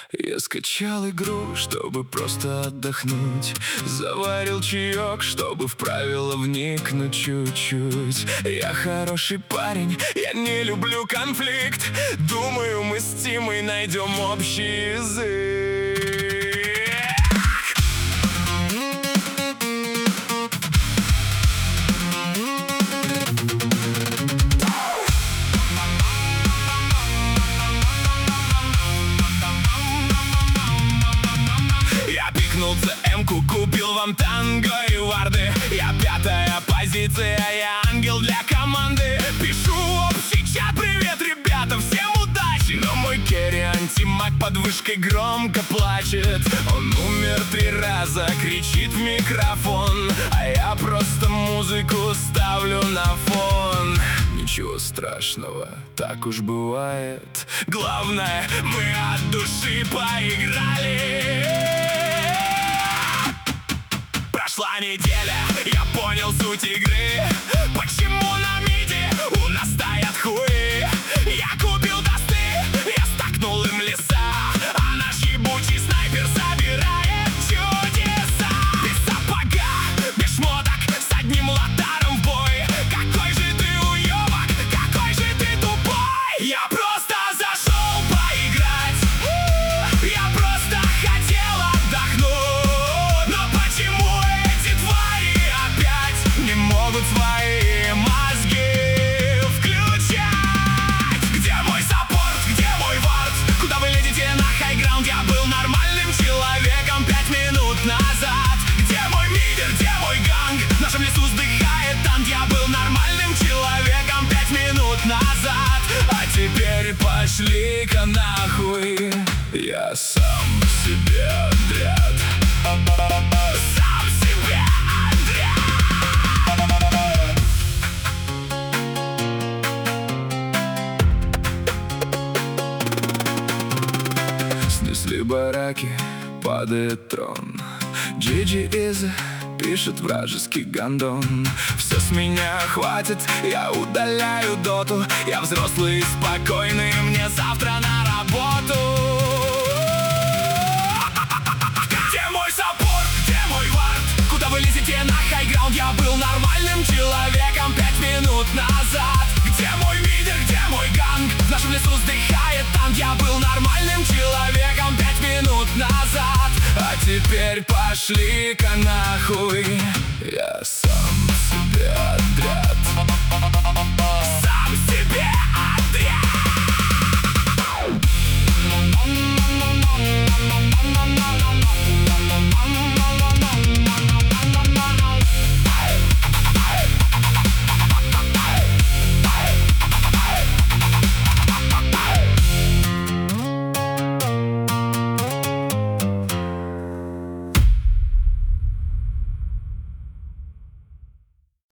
Я скачал игру, чтобы просто отдохнуть. Заварил чаек, чтобы в правила вникнуть чуть-чуть. Я хороший парень, я не люблю конфликт. Думаю, мы с Тимой найдем общий язык. Я пикнул ЦМ-ку, купил вам танго и варды. Я пятая позиция, я ангел для команды. Пишу общий чат: привет, ребята, всем удачи. Но мой керри антимаг под вышкой громко плачет. Он умер 3 раза, кричит в микрофон, а я просто музыку ставлю на фон. Ничего страшного, так уж бывает. Главное, мы от души поиграли. Прошла неделя, я понял суть игры. Почему на миде у нас стоят хуи? Я купил тосты, я стакнул им леса, а наш ебучий снайпер собирает чудеса. Без сапога, без шмоток, с одним лотаром в бой. Какой же ты уёбок, какой же ты тупой. Я просто зашел поиграть, я просто хотел отдохнуть. Но почему эти твари опять не могут свои мозги включать? Где мой саппорт, где мой вард? Куда вы лезете на хайграунд? Я был нормальным человеком 5 минут назад. Где мой мидер, где мой ганг? В нашем лесу сдыхает танк. Я был нормальным человеком 5 минут назад. А теперь пошли-ка нахуй. Я сам себе отряд. Сам себе отряд. Снесли бараки, падает трон. GG Easy пишет вражеский гандон. Все с меня хватит, я удаляю доту. Я взрослый и спокойный, мне завтра на работу. Где мой саппорт, где мой вард? Куда вы лезете на хайграунд? Я был нормальным человеком 5 минут назад. Где мой мидер, где мой ганг? В нашем лесу сдыхает танк. Я был нормальным человеком 5 минут назад. А теперь пошли-ка нахуй. Я сам себе отряд. Сам себе